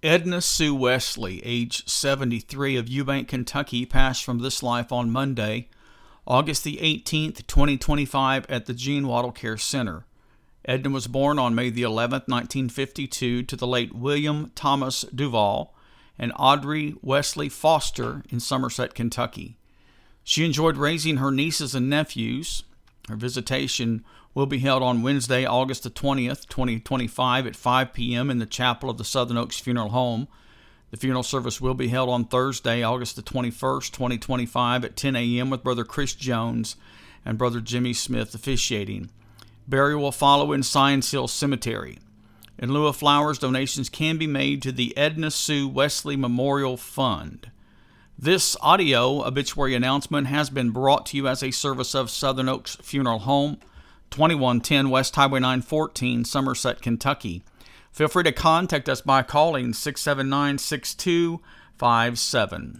Edna Sue Wesley, age 73, of Eubank, Kentucky, passed from this life on Monday, August the 18th, 2025, at the Gene Wattle Care Center. Edna was born on May the 11th, 1952, to the late William Thomas Duval and Audrey Wesley Foster in Somerset, Kentucky. She enjoyed raising her nieces and nephews. Her visitation will be held on Wednesday, August the 20th, 2025 at 5 p.m. in the chapel of the Southern Oaks Funeral Home. The funeral service will be held on Thursday, August the 21st, 2025 at 10 a.m. with Brother Chris Jones and Brother Jimmy Smith officiating. Burial will follow in Science Hill Cemetery. In lieu of flowers, donations can be made to the Edna Sue Wesley Memorial Fund. This audio obituary announcement has been brought to you as a service of Southern Oaks Funeral Home, 2110 West Highway 914, Somerset, Kentucky. Feel free to contact us by calling 679-6257.